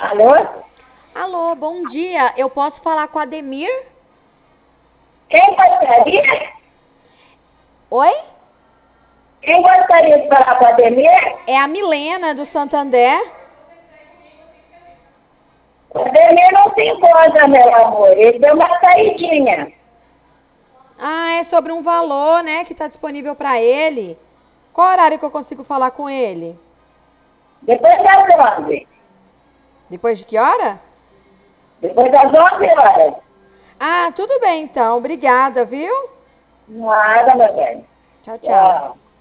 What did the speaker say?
Alô? Alô, bom dia. Eu posso falar com a Ademir? Quem gostaria? Oi? Quem gostaria de falar com a Ademir? É a Milena do Santander. O Ademir não se encontra, meu amor. Ele deu uma saidinha. Ah, é sobre um valor, né, que está disponível para ele. Qual horário que eu consigo falar com ele? Depois das 11. Depois de que hora? Depois das 11 horas. Ah, tudo bem então. Obrigada, viu? Nada, meu bem. Tchau, tchau. Tchau.